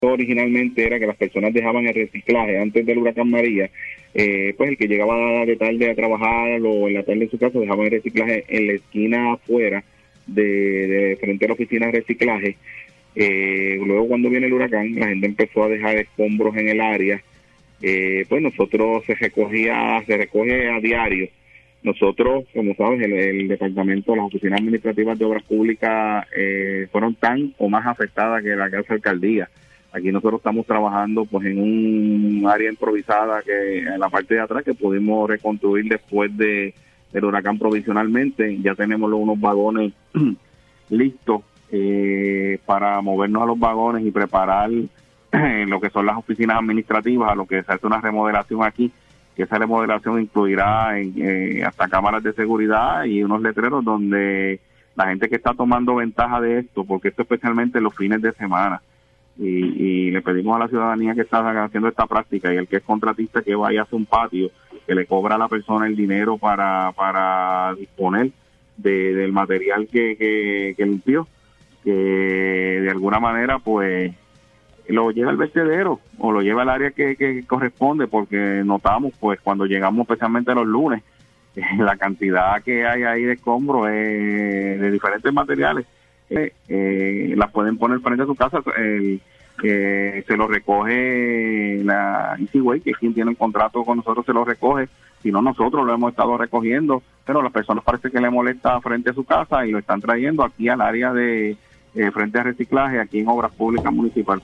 originalmente era que las personas dejaban el reciclaje antes del huracán María, pues el que llegaba de tarde a trabajar o en la tarde en su casa dejaban el reciclaje en la esquina afuera de frente a la oficina de reciclaje. Luego cuando viene el huracán la gente empezó a dejar escombros en el área. Pues nosotros se recoge a diario. Nosotros, como sabes, el departamento, las oficinas administrativas de obras públicas fueron tan o más afectadas que la casa alcaldía. Aquí nosotros estamos trabajando pues en un área improvisada que en la parte de atrás que pudimos reconstruir después del huracán provisionalmente. Ya tenemos unos vagones listos para movernos a los vagones y preparar lo que son las oficinas administrativas, a lo que se hace una remodelación aquí, que esa remodelación incluirá hasta cámaras de seguridad y unos letreros donde la gente que está tomando ventaja de esto, porque esto especialmente en los fines de semana, y le pedimos a la ciudadanía que está haciendo esta práctica y el que es contratista que vaya a hacer un patio, que le cobra a la persona el dinero para disponer del material que limpió, que de alguna manera pues lo lleva al vertedero o lo lleva al área que corresponde, porque notamos pues cuando llegamos especialmente los lunes la cantidad que hay ahí de escombros de diferentes materiales. Las pueden poner frente a su casa. Se lo recoge la Easyway, que es quien tiene el contrato con nosotros, se lo recoge. Si no, nosotros lo hemos estado recogiendo, pero las personas parece que le molesta frente a su casa y lo están trayendo aquí al área de frente a reciclaje, aquí en Obras Públicas Municipal.